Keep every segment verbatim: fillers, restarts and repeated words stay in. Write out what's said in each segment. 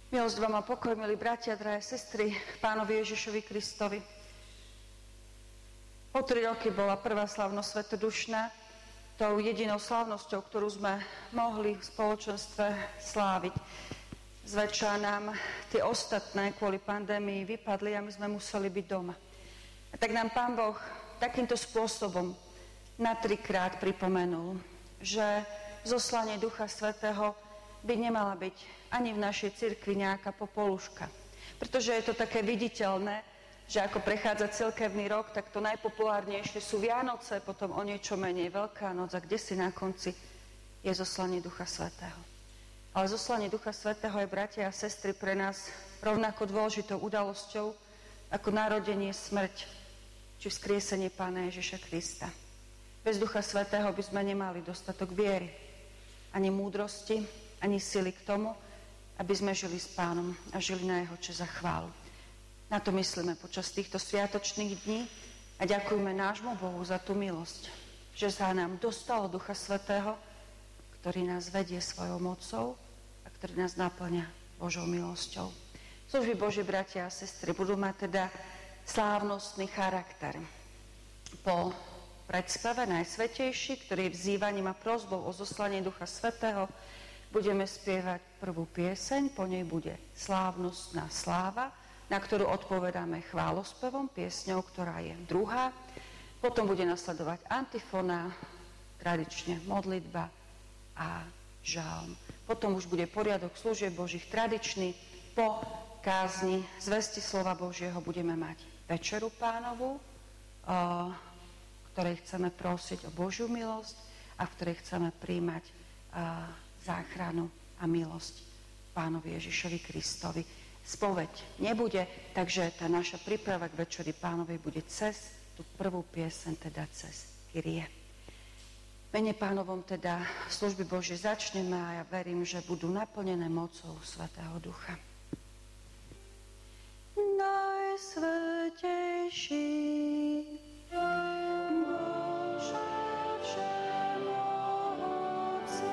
Milosť vám a pokoj, milí bratia, drahé sestry, Pánovi Ježišovi Kristovi. O tri roky bola prvá slávnosť svetodušná, tou jedinou slávnosťou, ktorú sme mohli v spoločenstve sláviť. Zväčša nám tie ostatné kvôli pandémii vypadli a my sme museli byť doma. A tak nám Pán Boh takýmto spôsobom na trikrát pripomenul, že zoslanie Ducha Svätého by nemala byť ani v našej cirkvi nejaká popoluška. Pretože je to také viditeľné, že ako prechádza cirkevný rok, tak to najpopulárnejšie sú Vianoce, potom o niečo menej Veľká noc a kde si na konci je zoslanie Ducha Svätého. Ale zoslanie Ducha Svätého je, bratia a sestry, pre nás rovnako dôležitou udalosťou ako narodenie, smrť či vzkriesenie Pána Ježiša Krista. Bez Ducha Svätého by sme nemali dostatok viery, ani múdrosti, ani sily k tomu, aby sme žili s Pánom a žili na Jeho česť a chválu. Na to myslíme počas týchto sviatočných dní a ďakujeme nášmu Bohu za tú milosť, že sa nám dostalo Ducha Svätého, ktorý nás vedie svojou mocou a ktorý nás naplňa Božou milosťou. Služby Boží, bratia a sestry, budú mať teda slávnostný charakter. Po predspeve Najsvätejší, ktorý je vzývaním a prosbou o zoslanie Ducha Svätého, budeme spievať prvú pieseň, po nej bude slávnostná sláva, na ktorú odpovedáme chválospevom, piesňou, ktorá je druhá. Potom bude nasledovať antifona, tradične modlitba a žalm. Potom už bude poriadok služieb Božích tradičný. Po kázni zvesti slova Božieho budeme mať večeru Pánovu, ktorej chceme prosiť o Božiu milosť a v ktorej chceme príjmať záchranu a milosť Pánovi Ježišovi Kristovi. Spoveď nebude, takže tá naša príprava k večeri Pánovej bude cez tú prvú pieseň, teda cez Kyrie. Mene Pánovom teda služby Božie začneme a ja verím, že budú naplnené mocou Svätého Ducha. Najsvätejší Bože všemohúci,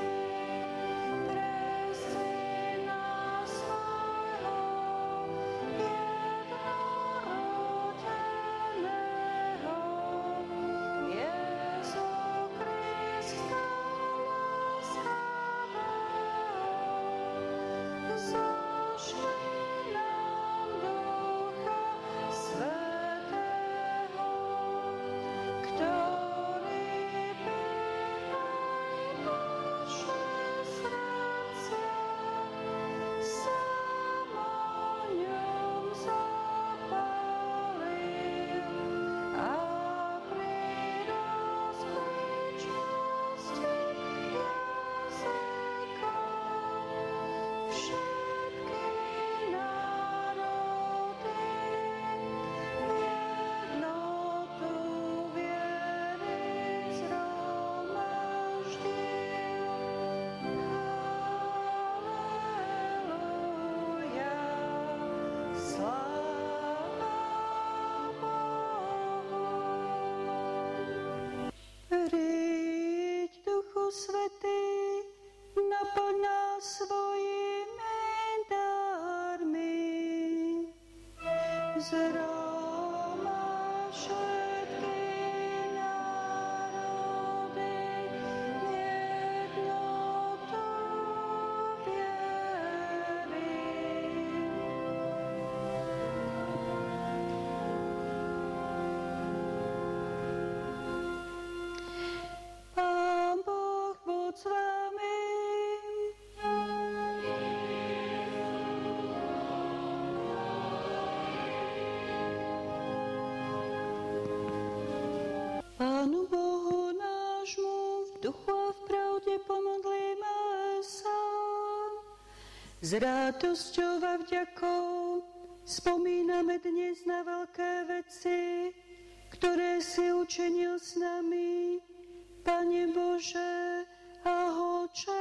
s radosťou a vďakou spomíname dnes na veľké veci, ktoré si učinil s nami, Pane Bože a Oče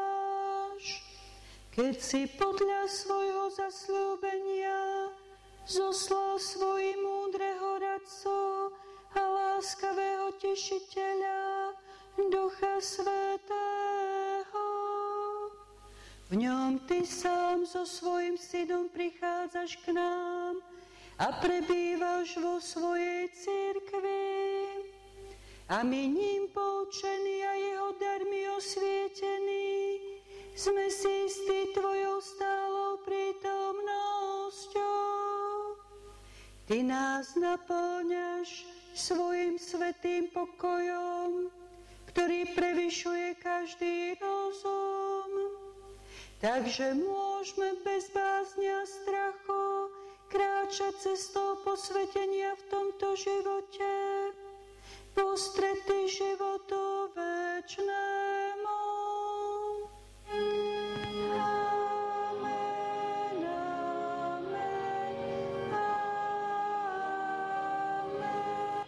náš. Keď si podľa svojho zasľúbenia zoslal svojim múdreho radcu a láskavého tešiteľa Ducha Svätého, V ňom Ty sám so svojím synom prichádzaš k nám a prebývaš vo svojej cirkvi. A my ním poučení a jeho darmi osvietení sme si istí Tvojou stálou prítomnosťou. Ty nás naplňaš svojim svätým pokojom, ktorý prevyšuje každý rozum. Takže môžeme bez bázne a strachu kráčať cestou posvetenia v tomto živote, postretí životu večnému. Amen, amen, amen.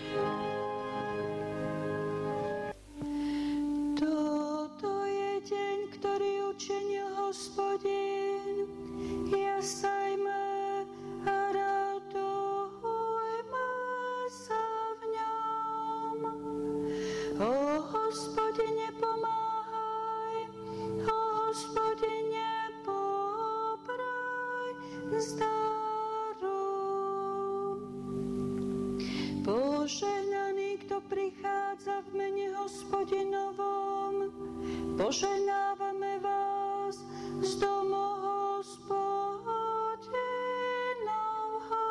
Toto je deň, ktorý učinil Hospodin, jasajme a radujme sa v ňom. O Hospodine, pomáhaj, o Hospodine, popraj zdaru. Požehnaný, kto prichádza v mene Hospodinovom, požehnávame vás z domu Hospodinovho.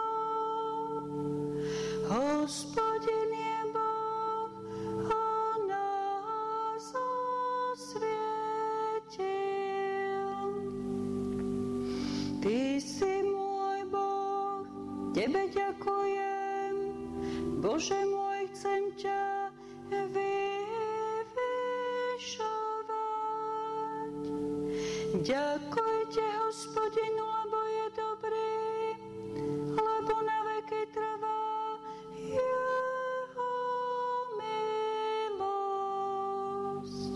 Hospodin je Boh, on nás osvietil. Ty si môj Boh, Tebe ďakujem, Bože môj, chcem ťa vyvyšovať. Ďakujte Hospodinu, lebo je dobrý, lebo na veky trvá jeho milosť.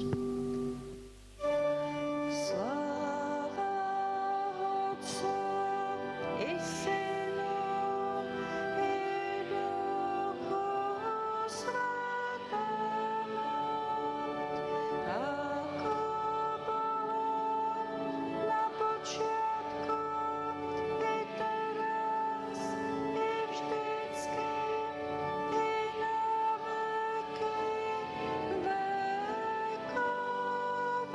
Sláva Otcu i Synu i Duchu Svätému, ako bolo na počiatku, i teraz, i vždycky, i na veky vekov.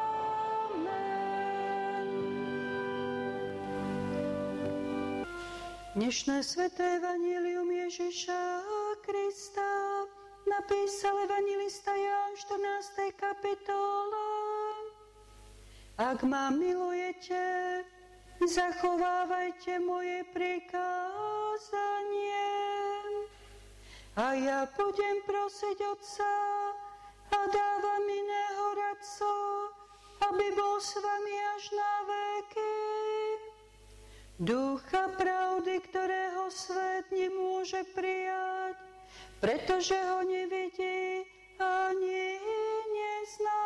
Amen. Dnešné sväté evanjelium Ježiša Krista napísal evanjelista Ján v štrnástej kapitole. Ak ma milujete, zachovávajte moje prikázanie. A ja budem prosiť Otca a dávam iného radcu, aby bol s vami až na veky. Ducha pravdy, ktorého svet nemôže prijať, pretože ho nevidí ani nezná.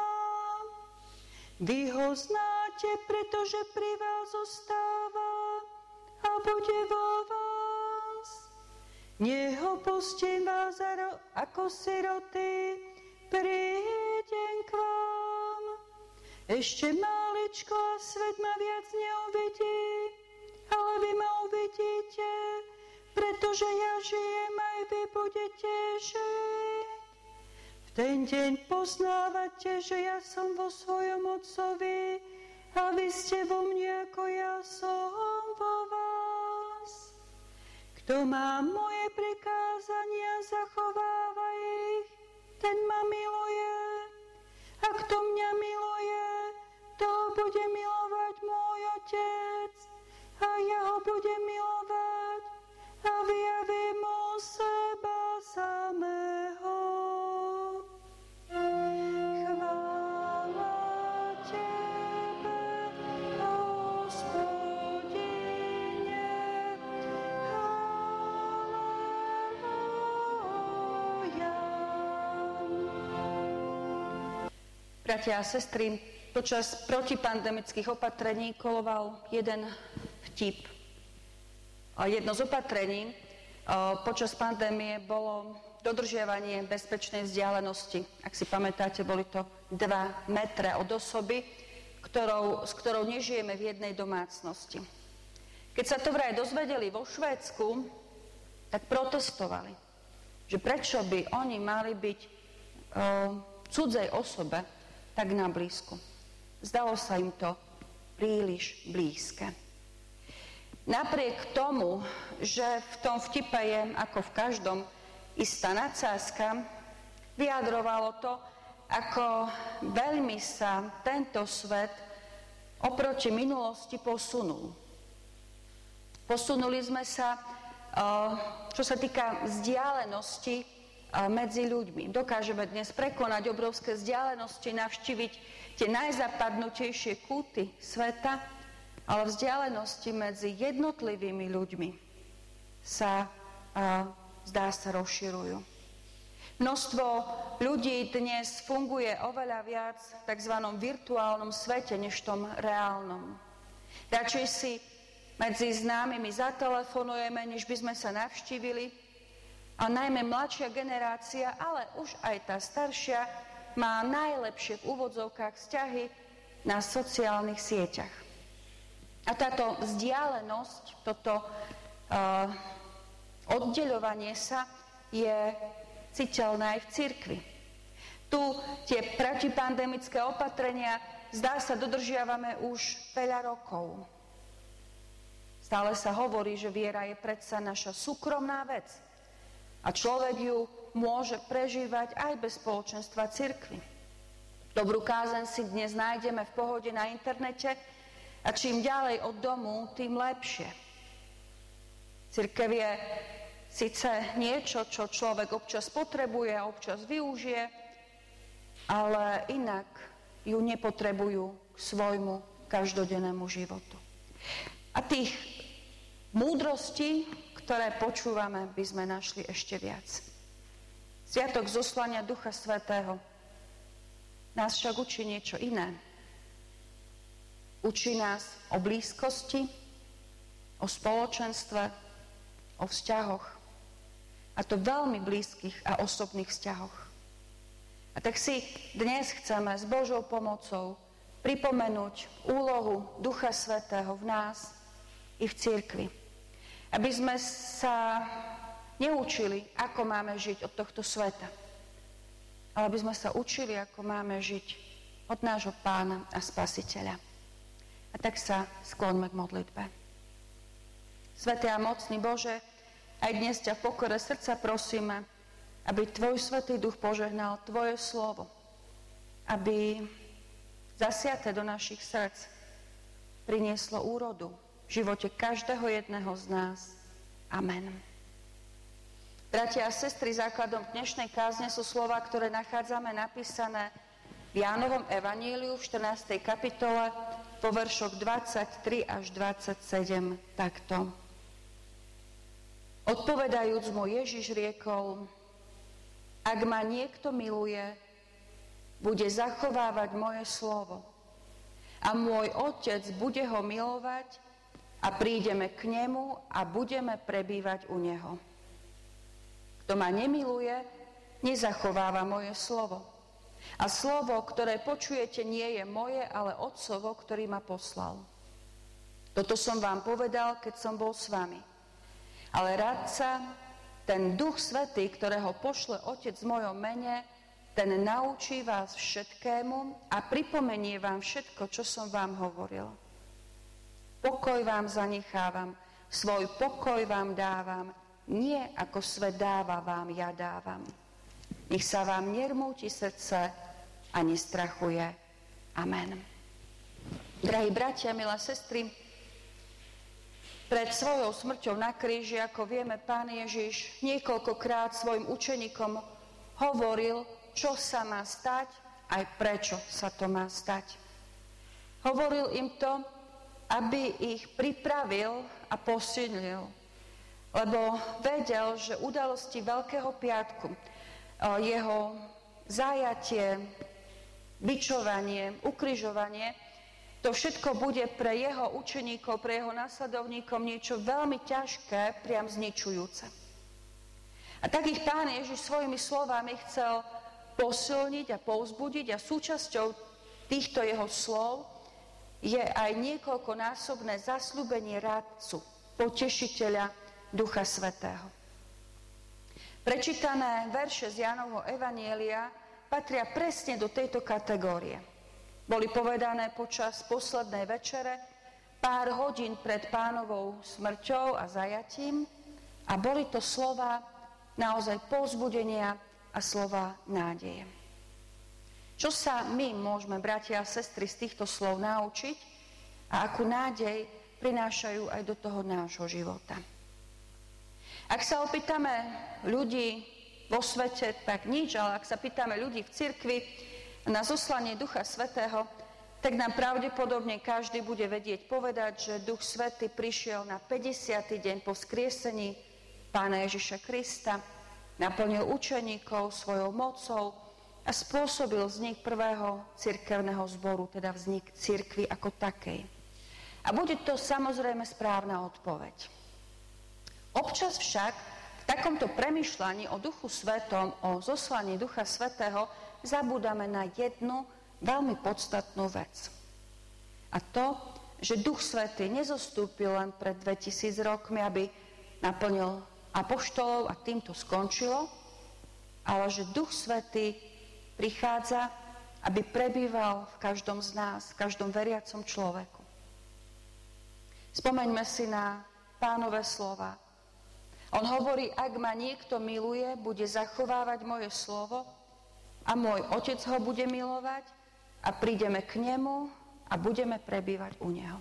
Vy ho znáte, pretože pri vás zostáva a bude vo vás. Neopustím vás ako siroty, prídem k vám. Ešte máličko a svet ma viac neuvidí, ale vy ma uvidíte, pretože ja žijem, aj vy budete žiť. V ten deň poznávate, že ja som vo svojom Otcovi a vy ste vo mne, ako ja som vo vás. Kto má moje prikázania, zachováva ich, ten ma miluje. A kto mňa miluje, to bude milovať môj Otec. A ja ho budem milovať a vyjavím mu seba samého. Chvála Tebe, Hospodine, halleluja. Bratia a sestry, počas protipandemických opatrení koloval jeden vtip. Jedno z opatrení počas pandémie bolo dodržiavanie bezpečnej vzdialenosti. Ak si pamätáte, boli to dva metre od osoby, ktorou, s ktorou nežijeme v jednej domácnosti. Keď sa to vraj dozvedeli vo Švédsku, tak protestovali, že prečo by oni mali byť o, cudzej osobe tak na blízku. Zdalo sa im to príliš blízke. Napriek tomu, že v tom vtipe je, ako v každom, istá nadsázka, vyjadrovalo to, ako veľmi sa tento svet oproti minulosti posunul. Posunuli sme sa, čo sa týka vzdialenosti medzi ľuďmi. Dokážeme dnes prekonať obrovské vzdialenosti, navštíviť tie najzapadnutejšie kúty sveta, ale vzdialenosti medzi jednotlivými ľuďmi sa, zdá sa, rozširujú. Množstvo ľudí dnes funguje oveľa viac v tzv. Virtuálnom svete, než v tom reálnom. Radšej si medzi známymi zatelefonujeme, než by sme sa navštívili. A najmä mladšia generácia, ale už aj tá staršia, má najlepšie v úvodzovkách vzťahy na sociálnych sieťach. A táto vzdialenosť, toto uh, oddeľovanie sa je citeľné aj v cirkvi. Tu tie protipandemické opatrenia, zdá sa, dodržiavame už veľa rokov. Stále sa hovorí, že viera je predsa naša súkromná vec a človek ju môže prežívať aj bez spoločenstva cirkvi. Dobrú kázeň si dnes nájdeme v pohode na internete a čím ďalej od domu, tým lepšie. Cirkev je síce niečo, čo človek občas potrebuje a občas využije, ale inak ju nepotrebujú k svojmu každodennému životu. A tých múdrostí, ktoré počúvame, by sme našli ešte viac. Sviatok zoslania Ducha Svätého nás však učí niečo iné. Učí nás o blízkosti, o spoločenstve, o vzťahoch. A to veľmi blízkych a osobných vzťahoch. A tak si dnes chceme s Božou pomocou pripomenúť úlohu Ducha Svätého v nás i v cirkvi. Aby sme sa neučili, ako máme žiť od tohto sveta, ale aby sme sa učili, ako máme žiť od nášho Pána a Spasiteľa. A tak sa skloňme k modlitbe. Svätý a mocný Bože, aj dnes ťa v pokore srdca prosíme, aby Tvoj Svätý Duch požehnal Tvoje slovo, aby zasiaté do našich srdc prinieslo úrodu v živote každého jedného z nás. Amen. Bratia a sestry, základom dnešnej kázne sú slová, ktoré nachádzame napísané v Jánovom evaníliu v štrnástej kapitole po veršoch dvadsaťtri až dvadsaťsedem takto. Odpovedajúc mu, Ježiš riekol: Ak ma niekto miluje, bude zachovávať moje slovo. A môj Otec bude ho milovať a prídeme k nemu a budeme prebývať u neho. Kto ma nemiluje, nezachováva moje slovo. A slovo, ktoré počujete, nie je moje, ale Otcovo, ktorý ma poslal. Toto som vám povedal, keď som bol s vami. Ale radca, ten Duch Svätý, ktorého pošle Otec v mojom mene, ten naučí vás všetkému a pripomenie vám všetko, čo som vám hovoril. Pokoj vám zanechávam, svoj pokoj vám dávam, nie ako svet dáva vám, ja dávam. Nech sa vám nermúti srdce a nestrachuje. Amen. Drahí bratia, milé sestry, pred svojou smrťou na kríži, ako vieme, Pán Ježiš niekoľkokrát svojim učeníkom hovoril, čo sa má stať, aj prečo sa to má stať. Hovoril im to, aby ich pripravil a posilnil, lebo vedel, že udalosti Veľkého piatku, jeho zajatie, bičovanie, ukrižovanie, to všetko bude pre jeho učeníkov, pre jeho nasledovníkov niečo veľmi ťažké, priam zničujúce. A tak ich Pán Ježiš svojimi slovami chcel posilniť a povzbudiť a súčasťou týchto jeho slov je aj niekoľkonásobné zasľúbenie rádcu, potešiteľa Ducha Svätého. Prečítané verše z Jánovho evanjelia patria presne do tejto kategórie. Boli povedané počas poslednej večere, pár hodín pred Pánovou smrťou a zajatím, a boli to slova naozaj povzbudenia a slova nádeje. Čo sa my môžeme, bratia a sestry, z týchto slov naučiť a akú nádej prinášajú aj do toho nášho života? Ak sa opýtame ľudí vo svete, tak nič, ale ak sa pýtame ľudí v cirkvi na zoslanie Ducha Svätého, tak nám pravdepodobne každý bude vedieť povedať, že Duch Svätý prišiel na päťdesiaty deň po vzkriesení Pána Ježiša Krista, naplnil učeníkov svojou mocou a spôsobil vznik prvého cirkevného zboru, teda vznik cirkvi ako takej. A bude to samozrejme správna odpoveď. Občas však v takomto premýšľaní o Duchu Svätom, o zoslaní Ducha Svätého zabúdame na jednu veľmi podstatnú vec. A to, že Duch Svätý nezostúpil len pred dvetisíc rokmi, aby naplnil apoštolov a tým to skončilo, ale že Duch Svätý prichádza, aby prebýval v každom z nás, v každom veriacom človeku. Spomeňme si na Pánové slova. On hovorí, ak ma niekto miluje, bude zachovávať moje slovo a môj Otec ho bude milovať a prídeme k nemu a budeme prebývať u neho.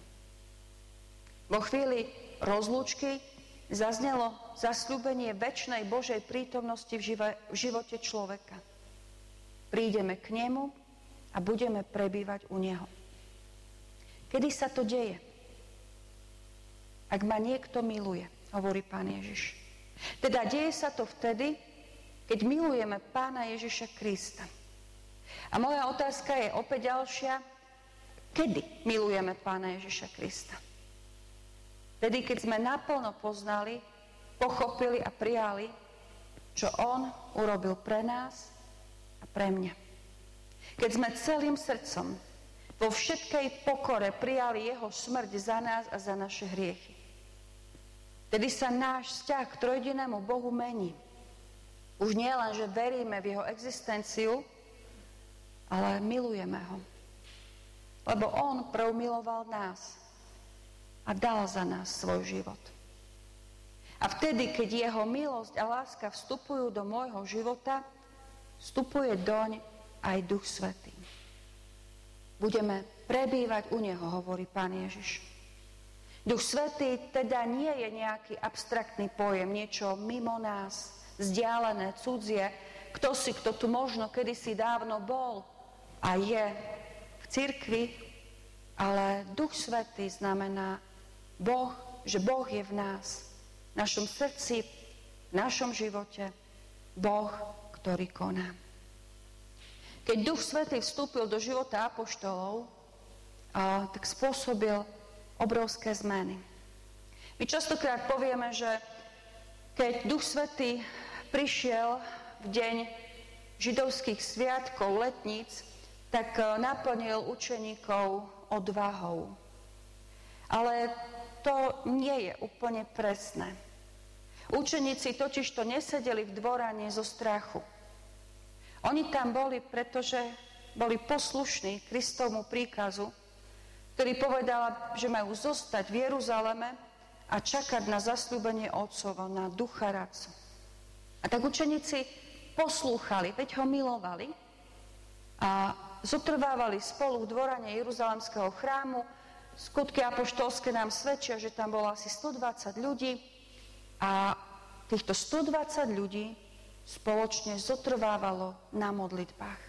Vo chvíli rozlúčky zaznelo zasľúbenie večnej Božej prítomnosti v, žive, v živote človeka. Prídeme k nemu a budeme prebývať u neho. Kedy sa to deje? Ak ma niekto miluje, hovorí Pán Ježiš. Teda deje sa to vtedy, keď milujeme Pána Ježiša Krista. A moja otázka je opäť ďalšia. Kedy milujeme Pána Ježiša Krista? Vtedy, keď sme naplno poznali, pochopili a prijali, čo On urobil pre nás a pre mňa. Keď sme celým srdcom vo všetkej pokore prijali Jeho smrť za nás a za naše hriechy. Vtedy sa náš vzťah k trojedinému Bohu mení. Už nie len, že veríme v Jeho existenciu, ale milujeme Ho. Lebo On prv miloval nás a dal za nás svoj život. A vtedy, keď Jeho milosť a láska vstupujú do môjho života, vstupuje doň aj Duch Svätý. Budeme prebývať u Neho, hovorí Pán Ježiš. Duch Svätý teda nie je nejaký abstraktný pojem, niečo mimo nás, vzdialené, cudzie, kto si, kto tu možno kedysi dávno bol a je v cirkvi, ale Duch Svätý znamená Boh, že Boh je v nás, v našom srdci, v našom živote, Boh, ktorý koná. Keď Duch Svätý vstúpil do života apoštolov, a, tak spôsobil obrovské zmeny. My častokrát povieme, že keď Duch Svätý prišiel v deň židovských sviatkov, letníc, tak naplnil učeníkov odvahou. Ale to nie je úplne presné. Učeníci totižto nesedeli v dvorane zo strachu. Oni tam boli, pretože boli poslušní Kristovmu príkazu, ktorý povedal, že majú zostať v Jeruzaleme a čakať na zasľúbenie Otcovo, na Ducha Radcu. A tak učeníci poslúchali, veď ho milovali a zotrvávali spolu v dvorane Jeruzalemského chrámu. Skutky apoštolské nám svedčia, že tam bolo asi stodvadsať ľudí a týchto stodvadsať ľudí spoločne zotrvávalo na modlitbách.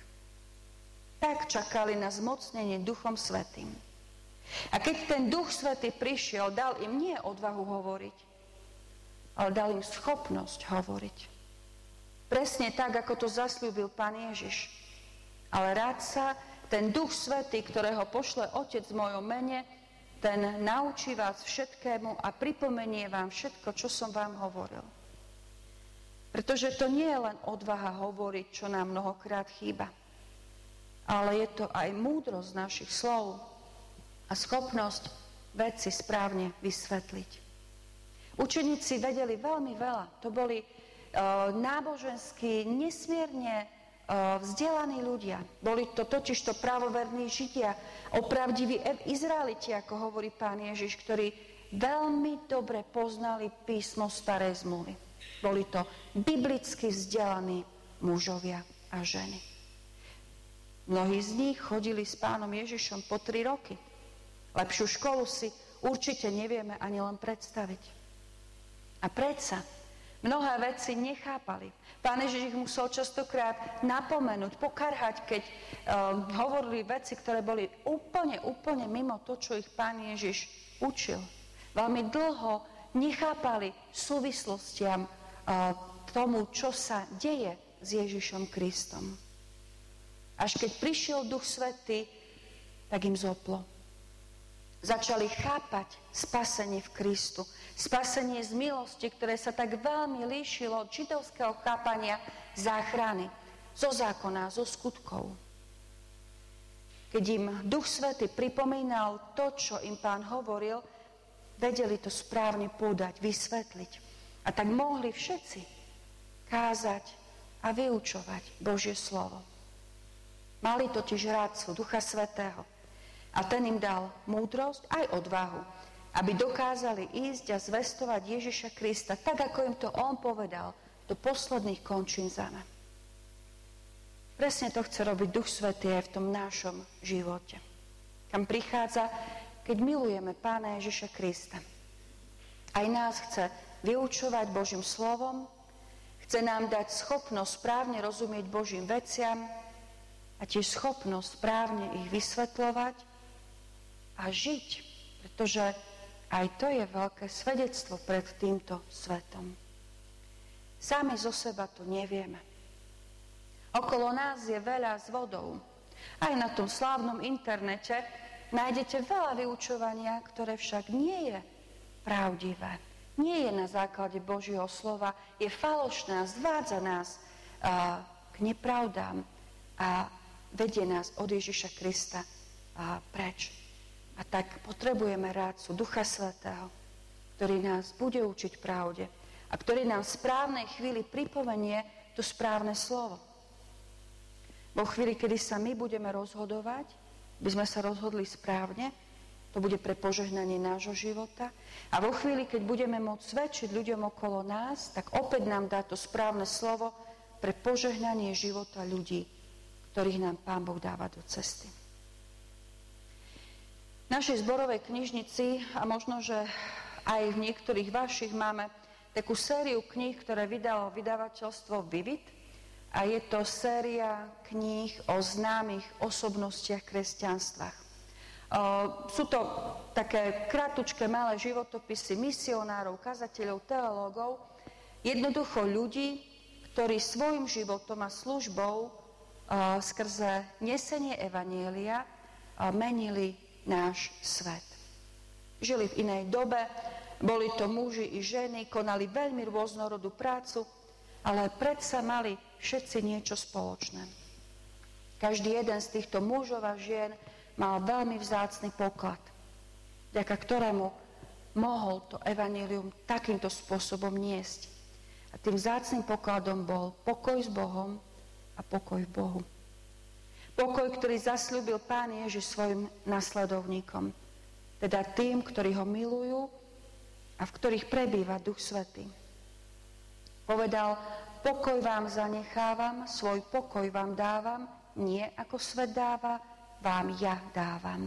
Tak čakali na zmocnenie Duchom Svätým. A keď ten Duch Svätý prišiel, dal im nie odvahu hovoriť, ale dal im schopnosť hovoriť. Presne tak, ako to zasľúbil Pán Ježiš. Ale rád sa ten Duch Svätý, ktorého pošle Otec v mojom mene, ten naučí vás všetkému a pripomenie vám všetko, čo som vám hovoril. Pretože to nie je len odvaha hovoriť, čo nám mnohokrát chýba, ale je to aj múdrosť našich slov a schopnosť veci správne vysvetliť. Učeníci vedeli veľmi veľa. To boli uh, nábožensky nesmierne uh, vzdelaní ľudia. Boli to totižto pravoverní Židia, opravdiví Izraeliti, ako hovorí Pán Ježiš, ktorí veľmi dobre poznali písmo starej zmluvy. Boli to biblicky vzdelaní mužovia a ženy. Mnohí z nich chodili s Pánom Ježišom po tri roky. Lepšiu školu si určite nevieme ani len predstaviť. A predsa mnohé veci nechápali. Pán Ježiš ich musel častokrát napomenúť, pokarhať, keď um, hovorili veci, ktoré boli úplne, úplne mimo to, čo ich Pán Ježiš učil. Veľmi dlho nechápali súvislostiam uh, tomu, čo sa deje s Ježišom Kristom. Až keď prišiel Duch Svätý, tak im zoplo. Začali chápať spasenie v Kristu. Spasenie z milosti, ktoré sa tak veľmi líšilo od židovského chápania záchrany, zo zákona, zo skutkov. Keď im Duch Svätý pripomínal to, čo im Pán hovoril, vedeli to správne podať, vysvetliť. A tak mohli všetci kázať a vyučovať Božie slovo. Mali totiž rádcu Ducha Svätého. A ten im dal múdrosť aj odvahu, aby dokázali ísť a zvestovať Ježiša Krista, tak ako im to on povedal, do posledných končín zeme. Presne to chce robiť Duch Svätý aj v tom našom živote. Kam prichádza, keď milujeme Pána Ježiša Krista. Aj nás chce vyučovať Božím slovom, chce nám dať schopnosť správne rozumieť Božím veciam a tiež schopnosť správne ich vysvetľovať a žiť, pretože aj to je veľké svedectvo pred týmto svetom. Sami zo seba to nevieme. Okolo nás je veľa s vodou. Aj na tom slávnom internete nájdete veľa vyučovania, ktoré však nie je pravdivé. Nie je na základe Božieho slova, je falošné a zvádza nás a, k nepravdám a vedie nás od Ježiša Krista a, preč. A tak potrebujeme rádcu Ducha Svätého, ktorý nás bude učiť pravde a ktorý nám v správnej chvíli pripomenie to správne slovo. Vo chvíli, kedy sa my budeme rozhodovať, by sme sa rozhodli správne, to bude pre požehnanie nášho života. A vo chvíli, keď budeme môcť svedčiť ľuďom okolo nás, tak opäť nám dá to správne slovo pre požehnanie života ľudí, ktorých nám Pán Boh dáva do cesty. V našej zborovej knižnici, a možno, že aj v niektorých vašich, máme takú sériu kníh, ktoré vydalo vydavateľstvo Vivid. A je to séria kníh o známych osobnostiach kresťanstva. Sú to také kratučké malé životopisy misionárov, kazateľov, teológov, jednoducho ľudí, ktorí svojim životom a službou skrze nesenie evanjelia menili náš svet. Žili v inej dobe, boli to muži i ženy, konali veľmi rôznorodú prácu, ale predsa mali všetci niečo spoločné. Každý jeden z týchto mužov a žien mal veľmi vzácny poklad, vďaka ktorému mohol to evanjelium takýmto spôsobom niesť. A tým vzácnym pokladom bol pokoj s Bohom a pokoj v Bohu. Pokoj, ktorý zasľúbil Pán Ježiš svojim nasledovníkom, teda tým, ktorí ho milujú a v ktorých prebýva Duch Svätý. Povedal, pokoj vám zanechávam, svoj pokoj vám dávam, nie ako svet dáva, vám ja dávam.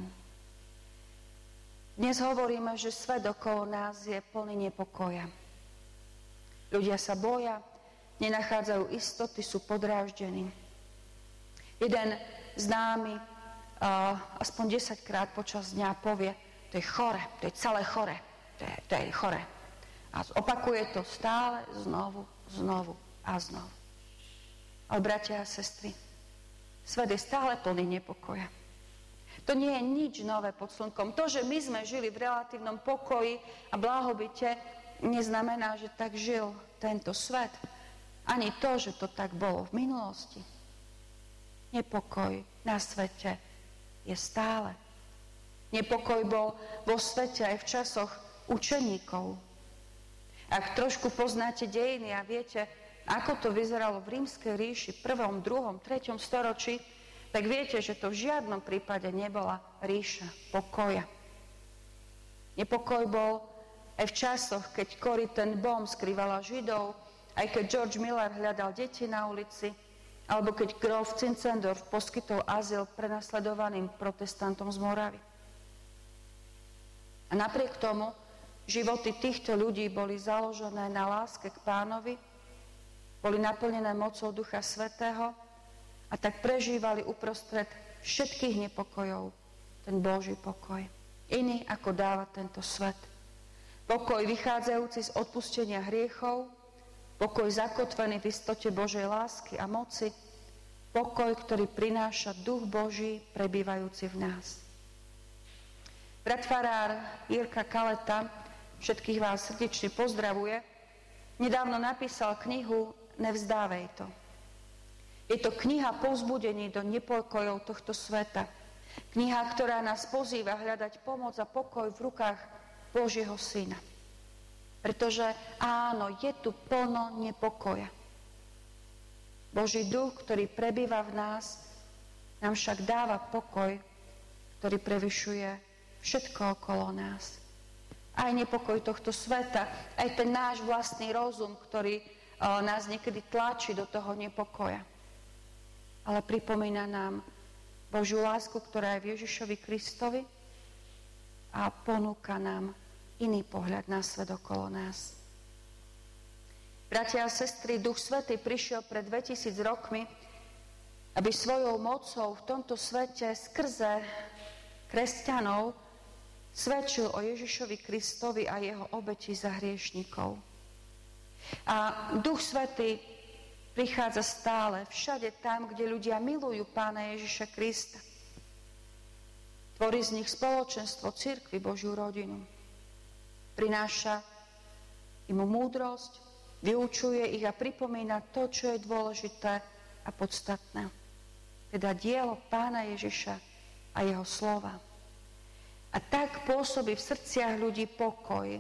Dnes hovoríme, že svet okolo nás je plný nepokoja. Ľudia sa boja, nenachádzajú istoty, sú podráždení. Jeden známy uh, aspoň desaťkrát počas dňa povie, to je chore, to je celé chore, to je, to je chore. A opakuje to stále, znovu, znovu a znovu. Ale bratia a sestry, svet je stále plný nepokoja. To nie je nič nové pod slnkom. To, že my sme žili v relatívnom pokoji a blahobite, neznamená, že tak žil tento svet. Ani to, že to tak bolo v minulosti. Nepokoj na svete je stále. Nepokoj bol vo svete aj v časoch učeníkov. Ak trošku poznáte dejiny a viete, ako to vyzeralo v Rímskej ríši v prvom, druhom, treťom storočí, tak viete, že to v žiadnom prípade nebola ríša pokoja. Nepokoj bol aj v časoch, keď Corrie ten Boom skrývala Židov, aj keď George Miller hľadal deti na ulici, alebo keď Grof Zinzendorf poskytol azyl prenasledovaným protestantom z Moravy. A napriek tomu životy týchto ľudí boli založené na láske k Pánovi, boli naplnené mocou Ducha Svätého a tak prežívali uprostred všetkých nepokojov ten Boží pokoj. Iný ako dáva tento svet. Pokoj vychádzajúci z odpustenia hriechov, pokoj zakotvený v istote Božej lásky a moci, pokoj, ktorý prináša Duch Boží prebývajúci v nás. Brat farár Jirka Kaleta, všetkých vás srdečne pozdravuje, nedávno napísal knihu Nevzdávej to. Je to kniha povzbudení do nepokojov tohto sveta. Kniha, ktorá nás pozýva hľadať pomoc a pokoj v rukách Božieho Syna. Pretože áno, je tu plno nepokoja. Boží duch, ktorý prebýva v nás, nám však dáva pokoj, ktorý prevyšuje všetko okolo nás. Aj nepokoj tohto sveta, aj ten náš vlastný rozum, ktorý o, nás niekedy tlačí do toho nepokoja. Ale pripomína nám Božiu lásku, ktorá je v Ježišovi Kristovi a ponúka nám iný pohľad na svet okolo nás. Bratia a sestry, Duch Svätý prišiel pred dvetisíc rokmi, aby svojou mocou v tomto svete skrze kresťanov svedčil o Ježišovi Kristovi a jeho obeti za hriešnikov. A Duch Svätý prichádza stále, všade tam, kde ľudia milujú Pána Ježiša Krista. Tvorí z nich spoločenstvo, cirkvi, Božiu rodinu. Prináša im múdrosť, vyučuje ich a pripomína to, čo je dôležité a podstatné. Teda dielo Pána Ježiša a jeho slova. A tak pôsobí v srdciach ľudí pokoj.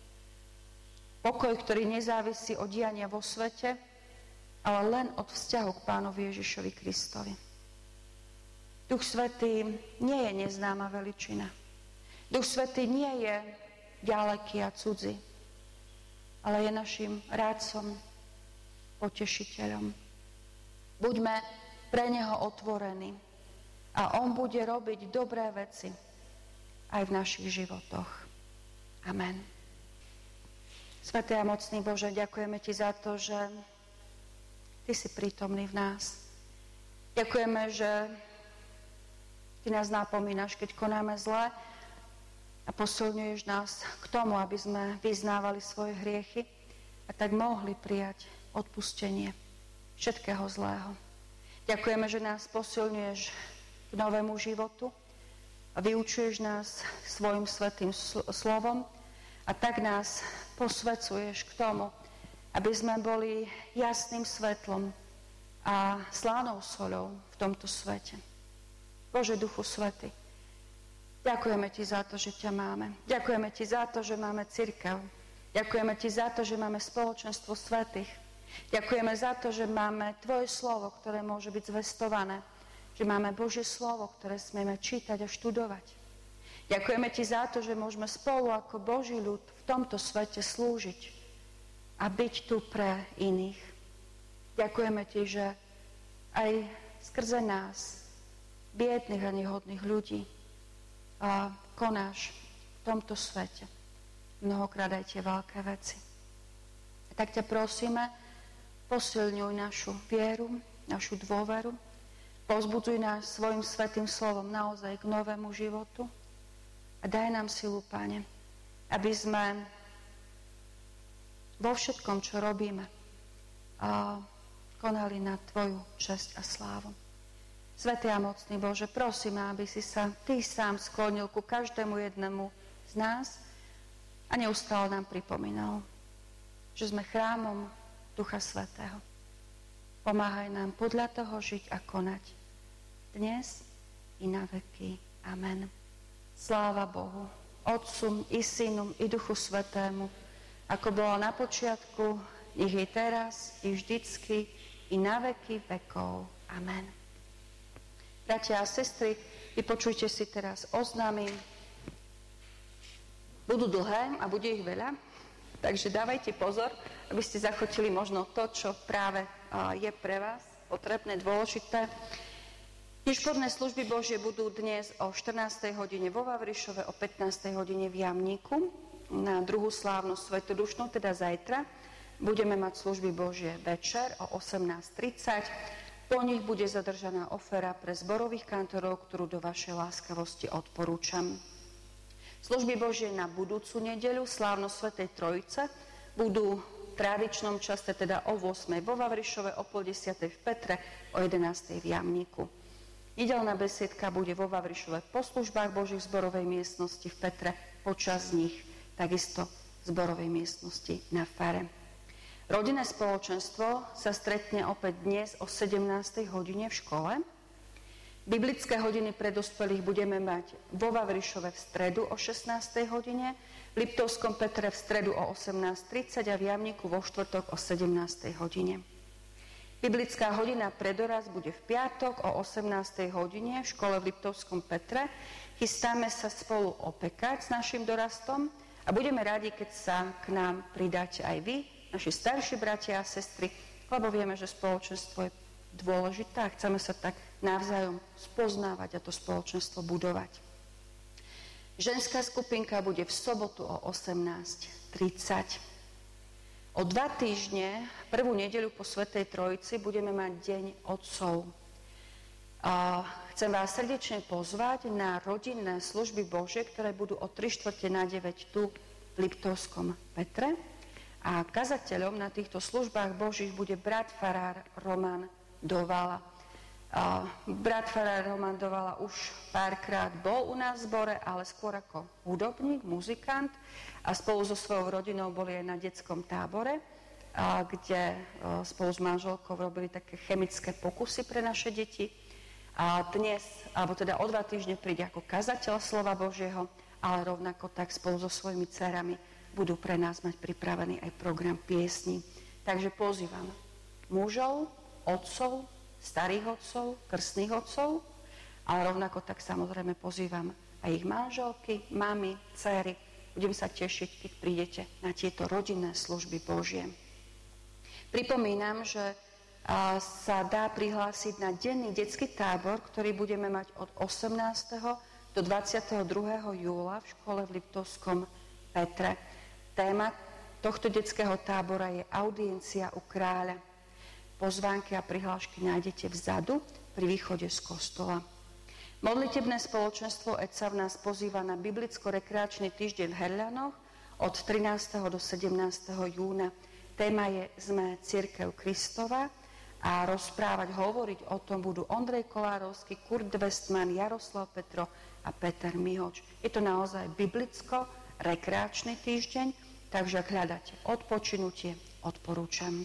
Pokoj, ktorý nezávisí od diania vo svete, ale len od vzťahu k Pánovi Ježišovi Kristovi. Duch Svätý nie je neznáma veličina. Duch Svätý nie je ďaleký a cudzí, ale je našim rádcom, potešiteľom. Buďme pre Neho otvorení a On bude robiť dobré veci aj v našich životoch. Amen. Svätý a mocný Bože, ďakujeme Ti za to, že Ty si prítomný v nás. Ďakujeme, že Ty nás napomínaš, keď konáme zle a posilňuješ nás k tomu, aby sme vyznávali svoje hriechy a tak mohli prijať odpustenie všetkého zlého. Ďakujeme, že nás posilňuješ k novému životu a vyučuješ nás svojim svätým slovom a tak nás posvedzuješ k tomu, aby sme boli jasným svetlom a slánou soľou v tomto svete. Bože Duchu Svätý, ďakujeme Ti za to, že ťa máme. Ďakujeme Ti za to, že máme cirkev. Ďakujeme Ti za to, že máme spoločenstvo svätých. Ďakujeme za to, že máme Tvoje slovo, ktoré môže byť zvestované. Že máme Božie slovo, ktoré smieme čítať a študovať. Ďakujeme Ti za to, že môžeme spolu ako Boží ľud v tomto svete slúžiť a byť tu pre iných. Ďakujeme Ti, že aj skrze nás, biedných a nehodných ľudí, a konáš v tomto svete mnohokrát aj tie veľké veci. A tak ťa prosíme, posilňuj našu vieru, našu dôveru, povzbudzuj nás svojim svätým slovom naozaj k novému životu a daj nám silu, Pane, aby sme vo všetkom, čo robíme, a konali na Tvoju česť a slávu. Svätý a mocný Bože, prosíme, aby si sa Ty sám sklonil ku každému jednému z nás a neustále nám pripomínal, že sme chrámom Ducha Svätého. Pomáhaj nám podľa toho žiť a konať dnes i na veky. Amen. Sláva Bohu, Otcu i Synu i Duchu Svätému, ako bolo na počiatku, nech je teraz, i vždycky, i na veky vekov. Amen. Bratia a sestry, vypočujte si teraz oznámy. Budú dlhé a bude ich veľa, takže dávajte pozor, aby ste zachytili možno to, čo práve je pre vás potrebné, dôležité. Nežporné služby Božie budú dnes o štrnástej hodine vo Vavrišove, o pätnástej hodine v Jamníku. Na druhú slávnosť svetodušnú, teda zajtra, budeme mať služby Božie večer o osemnásť tridsať. Po nich bude zadržaná ofera pre zborových kantorov, ktorú do vašej láskavosti odporúčam. Služby Božie na budúcu nedeľu, slávnosť Svätej Trojice, budú v tradičnom čase, teda o ôsmej vo Vavrišove, o pol desiatej v Petre, o jedenástej v Jamníku. Nedeľná besiedka bude vo Vavrišove po službách Božích zborovej miestnosti v Petre, počas nich takisto zborovej miestnosti na fare. Rodinné spoločenstvo sa stretne opäť dnes o sedemnástej hodine v škole. Biblické hodiny pre dospelých budeme mať vo Vavrišove v stredu o šestnástej hodine, v Liptovskom Petre v stredu o osemnásť tridsať a v Jamníku vo štvrtok o sedemnástej hodine. Biblická hodina pre dorast bude v piatok o osemnástej hodine v škole v Liptovskom Petre. Chystáme sa spolu opekať s našim dorastom a budeme radi, keď sa k nám pridáte aj vy, naši starší bratia a sestry, lebo vieme, že spoločenstvo je dôležité a chceme sa tak navzájom spoznávať a to spoločenstvo budovať. Ženská skupinka bude v sobotu o osemnásť tridsať. O dva týždne, prvú nedeľu po Svätej Trojici, budeme mať Deň otcov. A chcem vás srdečne pozvať na rodinné služby Božie, ktoré budú o tri štvrte na deväť tu v Liptovskom Petre. A kazateľom na týchto službách Božích bude brat farár Roman Dovala. A brat farár Roman Dovala už párkrát bol u nás v zbore, ale skôr ako hudobník, muzikant a spolu so svojou rodinou boli aj na detskom tábore, a kde a spolu s manželkou robili také chemické pokusy pre naše deti. A dnes, alebo teda o dva týždne príde ako kazateľ slova Božieho, ale rovnako tak spolu so svojimi dcerami budú pre nás mať pripravený aj program piesní. Takže pozývam mužov, otcov, starých otcov, krstných otcov, ale rovnako tak samozrejme pozývam aj ich manželky, mamy, dcery. Budem sa tešiť, keď prídete na tieto rodinné služby Božie. Pripomínam, že sa dá prihlásiť na denný detský tábor, ktorý budeme mať od osemnásteho do dvadsiateho druhého júla v škole v Liptovskom Petre. Téma tohto detského tábora je Audiencia u kráľa. Pozvánky a prihlášky nájdete vzadu pri východe z kostola. Modlitebné spoločenstvo ECAV nás pozýva na biblicko-rekreačný týždeň v Herľanoch od trinásteho do sedemnásteho júna. Téma je Sme cirkev Kristova a rozprávať, hovoriť o tom budú Ondrej Kolárovský, Kurt Westman, Jaroslav Petro a Peter Mihoč. Je to naozaj biblicko-rekreačný týždeň, takže ak hľadáte odpočinutie, odporúčam.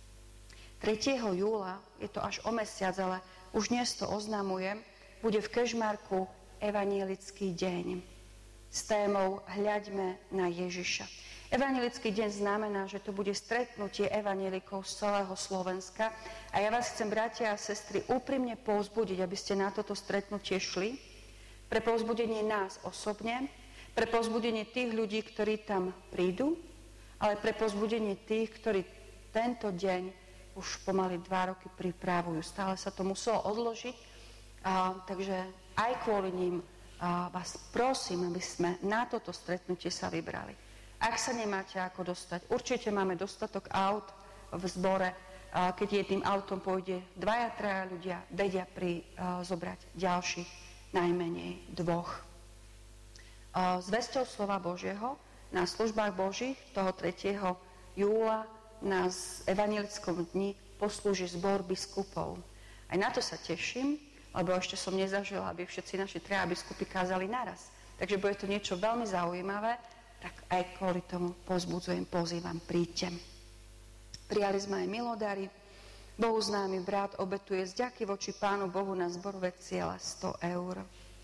tretieho júla, je to až o mesiac, ale už dnes to oznamujem, bude v Kežmarku Evanielický deň s témou Hľaďme na Ježiša. Evanielický deň znamená, že to bude stretnutie evanielikov z celého Slovenska a ja vás chcem, bratia a sestry, úprimne povzbudiť, aby ste na toto stretnutie šli, pre povzbudenie nás osobne, pre povzbudenie tých ľudí, ktorí tam prídu, ale pre povzbudenie tých, ktorí tento deň už pomaly dva roky pripravujú. Stále sa to muselo odložiť, a, takže aj kvôli ním a, vás prosím, aby sme na toto stretnutie sa vybrali. Ak sa nemáte ako dostať, určite máme dostatok aut v zbore. A, keď jedným autom pôjde dvaja, traja ľudia, vedia pri a, zobrať ďalších najmenej dvoch. Zvesťou slova Božieho na službách Božích toho tretieho júla na evanjelickom dni poslúži zbor biskupov. Aj na to sa teším, lebo ešte som nezažila, aby všetci naši traja biskupy kázali naraz. Takže bude to niečo veľmi zaujímavé, tak aj kvôli tomu povzbudzujem, pozývam, príďte. Prijali sme aj milodary. Bohu známy brat obetuje zďaky voči Pánu Bohu na zborové ciele sto eur.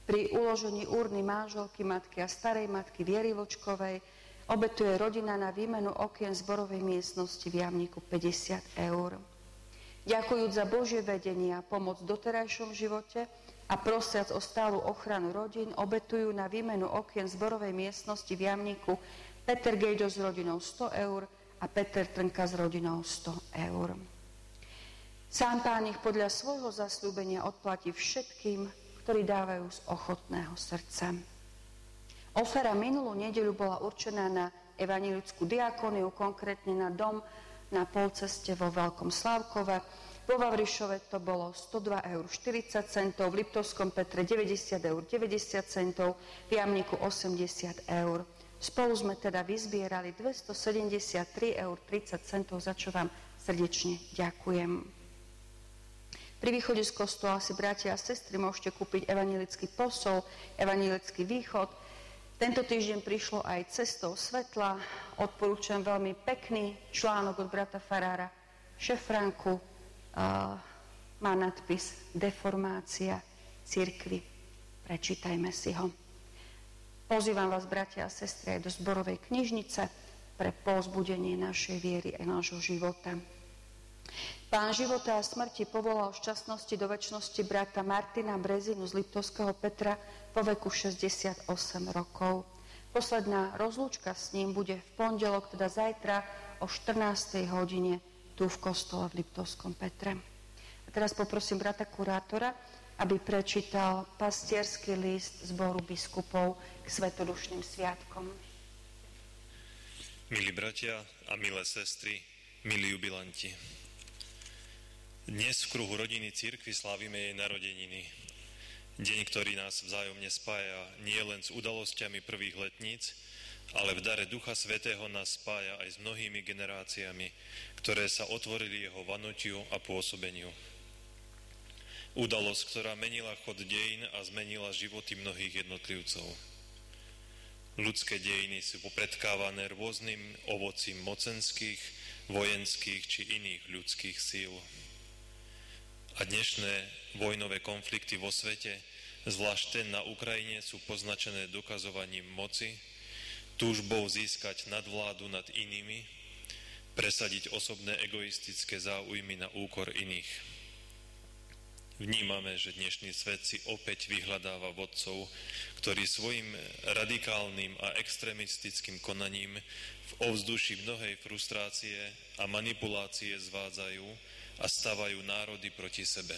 Pri uložení urny manželky, matky a starej matky Viery Vlčkovej obetuje rodina na výmenu okien zborovej miestnosti v Jamníku päťdesiat eur. Ďakujúc za Božie vedenie a pomoc v doterajšom živote a prosiac o stálu ochranu rodín, obetujú na výmenu okien zborovej miestnosti v Jamníku Peter Gejdo s rodinou sto eur a Peter Trnka s rodinou sto eur. Sám Pán ich podľa svojho zasľúbenia odplatí všetkým, ktorí dávajú z ochotného srdca. Ofera minulú nedeľu bola určená na evanjelickú diakóniu, konkrétne na dom na polceste vo Veľkom Slávkove. Vo Vavrišove to bolo sto dva eur štyridsať centov, v Liptovskom Petre deväťdesiat eur deväťdesiat centov, v Jamníku osemdesiat eur. Spolu sme teda vyzbierali dvestosedemdesiattri eur tridsať centov, za čo vám srdečne ďakujem. Pri východe z kostola si, bratia a sestry, môžete kúpiť evanjelický posol, evanjelický východ. Tento týždeň prišlo aj Cestou svetla. Odporúčam veľmi pekný článok od brata farára Šefranku. Uh, má nadpis Deformácia cirkvi. Prečítajme si ho. Pozývam vás, bratia a sestry, aj do zborovej knižnice pre povzbudenie našej viery a nášho života. Pán života a smrti povolal z časnosti do večnosti brata Martina Brezinu z Liptovského Petra po veku šesťdesiatosem rokov. Posledná rozlúčka s ním bude v pondelok, teda zajtra o štrnástej hodine tu v kostole v Liptovskom Petre. A teraz poprosím brata kurátora, aby prečítal pastierský list zboru biskupov k svetodušným sviatkom. Milí bratia a milé sestry, milí jubilanti, dnes v kruhu rodiny cirkvi slávime jej narodeniny. Deň, ktorý nás vzájomne spája nie len s udalosťami prvých letníc, ale v dare Ducha Svätého nás spája aj s mnohými generáciami, ktoré sa otvorili jeho vanotiu a pôsobeniu. Udalosť, ktorá menila chod dejín a zmenila životy mnohých jednotlivcov. Ľudské dejiny sú popredkávané rôznym ovocím mocenských, vojenských či iných ľudských síl. A dnešné vojnové konflikty vo svete, zvlášť ten na Ukrajine, sú poznačené dokazovaním moci, túžbou získať nadvládu nad inými, presadiť osobné egoistické záujmy na úkor iných. Vnímame, že dnešný svet si opäť vyhľadáva vodcov, ktorí svojim radikálnym a extrémistickým konaním v ovzduší mnohej frustrácie a manipulácie zvádzajú a stavajú národy proti sebe.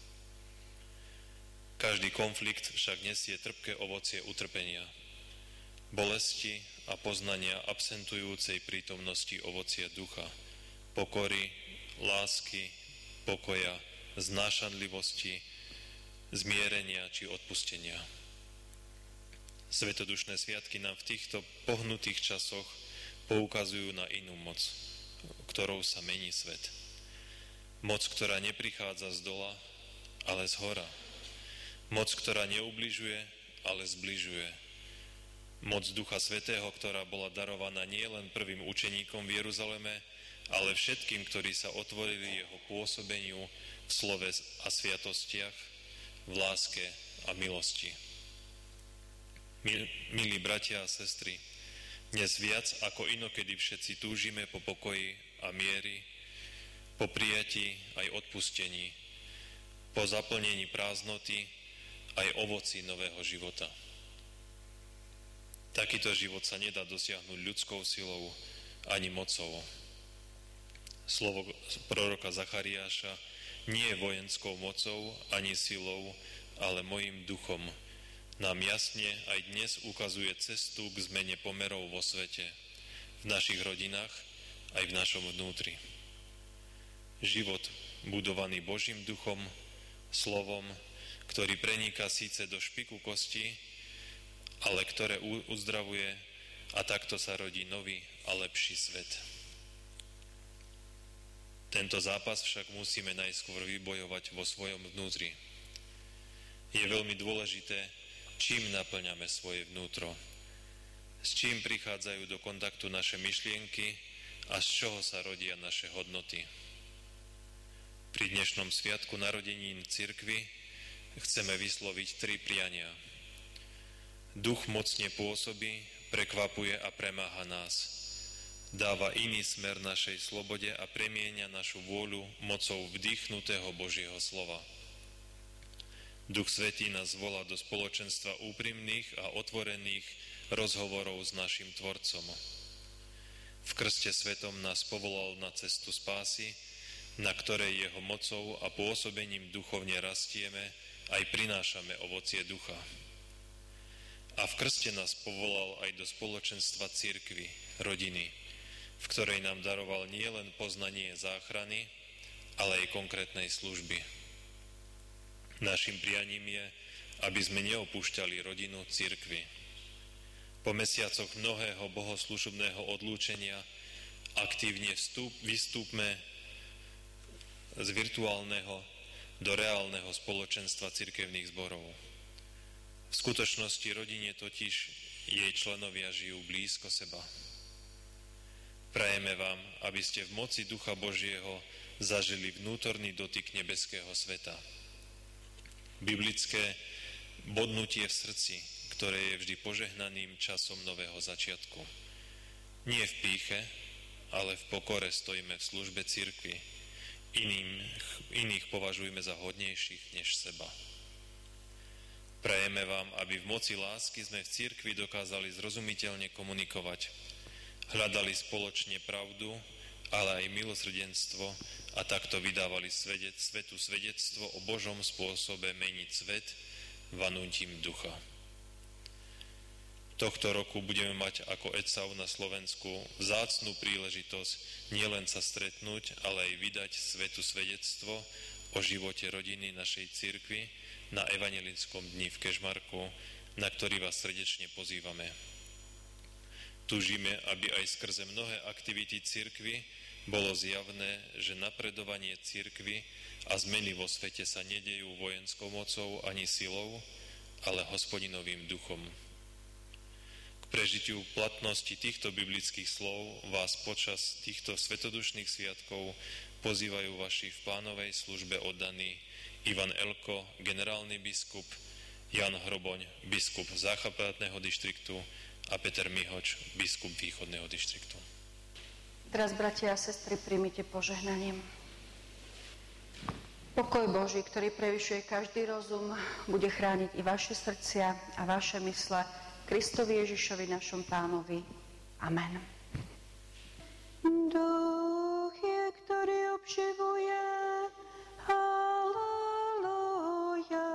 Každý konflikt však nesie trpké ovocie utrpenia, bolesti a poznania absentujúcej prítomnosti ovocia ducha, pokory, lásky, pokoja, znášanlivosti, zmierenia či odpustenia. Svetodušné sviatky nám v týchto pohnutých časoch poukazujú na inú moc, ktorou sa mení svet. Moc, ktorá neprichádza z dola, ale z hora. Moc, ktorá neubližuje, ale zbližuje. Moc Ducha Svätého, ktorá bola darovaná nie len prvým učeníkom v Jeruzaleme, ale všetkým, ktorí sa otvorili jeho pôsobeniu v slove a sviatostiach, v láske a milosti. Milí bratia a sestry, dnes viac ako inokedy všetci túžime po pokoji a miery, po prijatí aj odpustení, po zaplnení prázdnoty aj ovoci nového života. Takýto život sa nedá dosiahnuť ľudskou silou ani mocou. Slovo proroka Zachariáša nie je vojenskou mocou ani silou, ale mojím duchom nám jasne aj dnes ukazuje cestu k zmene pomerov vo svete, v našich rodinách aj v našom vnútri. Život budovaný Božím duchom, slovom, ktorý preniká síce do špiku kosti, ale ktoré uzdravuje, a takto sa rodí nový a lepší svet. Tento zápas však musíme najskôr vybojovať vo svojom vnútri. Je veľmi dôležité, čím naplňame svoje vnútro, s čím prichádzajú do kontaktu naše myšlienky a z čoho sa rodia naše hodnoty. Pri dnešnom sviatku narodenín cirkvi chceme vysloviť tri priania. Duch mocne pôsobí, prekvapuje a premáha nás. Dáva iný smer našej slobode a premieňa našu vôľu mocou vdýchnutého Božieho slova. Duch Svätý nás volá do spoločenstva úprimných a otvorených rozhovorov s našim Tvorcom. V krste svetom nás povolal na cestu spásy, na ktorej jeho mocou a pôsobením duchovne rastieme, aj prinášame ovocie ducha. A v krste nás povolal aj do spoločenstva cirkvi, rodiny, v ktorej nám daroval nielen poznanie záchrany, ale aj konkrétnej služby. Naším prianím je, aby sme neopúšťali rodinu cirkvi. Po mesiacoch mnohého bohoslužobného odlúčenia aktívne vstúp, vystúpme z virtuálneho do reálneho spoločenstva cirkevných zborov. V skutočnosti rodine totiž jej členovia žijú blízko seba. Prajeme vám, aby ste v moci Ducha Božieho zažili vnútorný dotyk nebeského sveta. Biblické bodnutie v srdci, ktoré je vždy požehnaným časom nového začiatku. Nie v pýche, ale v pokore stojíme v službe cirkvi. Iným, iných považujme za hodnejších než seba. Prajeme vám, aby v moci lásky sme v cirkvi dokázali zrozumiteľne komunikovať, hľadali spoločne pravdu, ale aj milosrdenstvo a takto vydávali svedec, svetu svedectvo o Božom spôsobe meniť svet vanútím ducha. Tohto roku budeme mať ako ECAV na Slovensku vzácnu príležitosť nielen sa stretnúť, ale aj vydať svetu svedectvo o živote rodiny našej cirkvi na evanjelickom dni v Kežmarku, na ktorý vás srdečne pozývame. Túžime, aby aj skrze mnohé aktivity cirkvi bolo zjavné, že napredovanie cirkvi a zmeny vo svete sa nedejú vojenskou mocou ani silou, ale Hospodinovým duchom. Prežitiu platnosti týchto biblických slov vás počas týchto svetodušných sviatkov pozývajú vaši v Pánovej službe oddaní Ivan Elko, generálny biskup, Jan Hroboň, biskup Západného dištriktu a Peter Mihoč, biskup Východného dištriktu. Teraz, bratia a sestry, príjmite požehnaním. Pokoj Boží, ktorý prevyšuje každý rozum, bude chrániť i vaše srdcia a vaše mysle, Kristovi Ježišovi, našom Pánovi. Amen. Duch je, ktorý obživuje. Halleluja.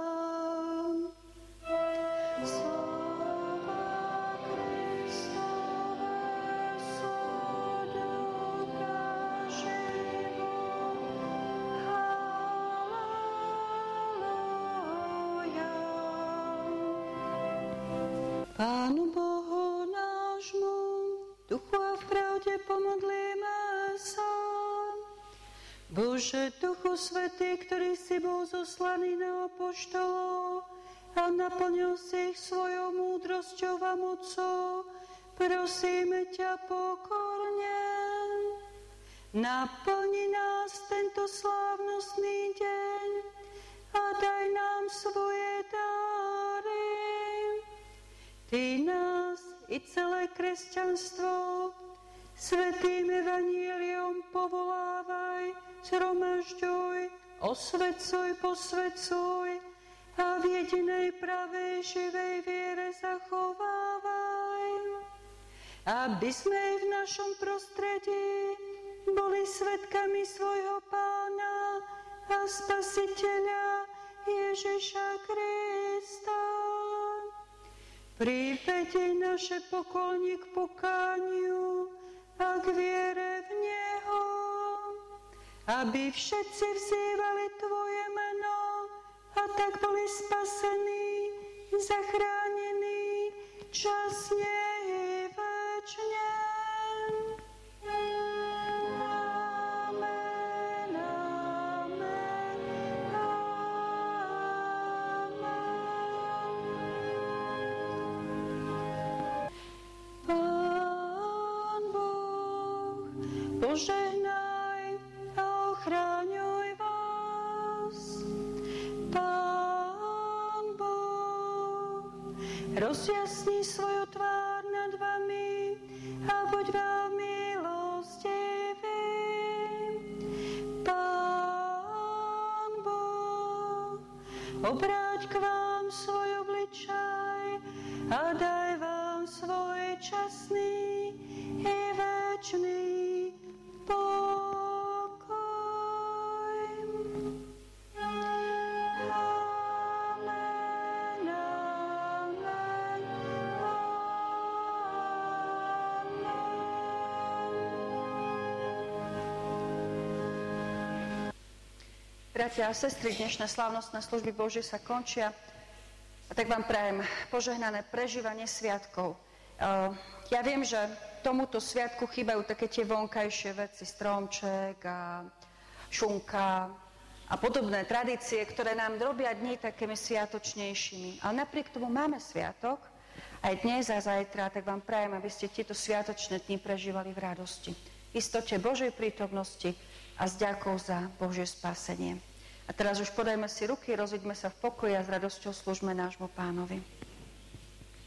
Slova Kristove sú ducha živo. Halleluja. Pánu Bohu nášmu, duchu a v pravde pomodlíme sa. Bože, Duchu Svätý, ktorý si bol zoslaný na apoštolov a naplnil si ich svojou múdrosťou a mocou, prosíme ťa pokorne. Naplni nás tento slávnostný deň a daj nám svoje dary. Ty nás i celé kresťanstvo svätým evanjeliom povolávaj, zhromažďuj, osvecuj, posvecuj a v jedinej pravej živej viere zachovávaj. Aby sme aj v našom prostredí boli svedkami svojho Pána a Spasiteľa Ježiša Krista. Privedí naše pokolenie k pokániu a k viere v Neho, aby všetci vzývali Tvoje meno a tak boli spasení, zachránení časne i večne. Amen, amen, amen. Pán Boh, požehnaj a ochráňuj vás. Pán Boh, rozsieť rozjasni svoju tvár nad vami a buď vám milostivý. Pán Boh, obráť k vám svoj obličaj a daj vám svoj časný i večný pokoj. Amen, amen, amen. Bratia a sestry, dnešné slávnostné služby Božie sa končia. A tak vám prajem požehnané prežívanie sviatkov. Ja viem, že tomuto sviatku chýbajú také tie vonkajšie veci, stromček a šunka a podobné tradície, ktoré nám robia dni takými sviatočnejšími. Ale napriek tomu máme sviatok, aj dnes a zajtra, tak vám prajem, aby ste tieto sviatočné dni prežívali v radosti, istote Božej prítomnosti a s ďakou za Božie spásenie. A teraz už podajme si ruky, rozíďme sa v pokoji a s radosťou slúžme nášmu Pánovi.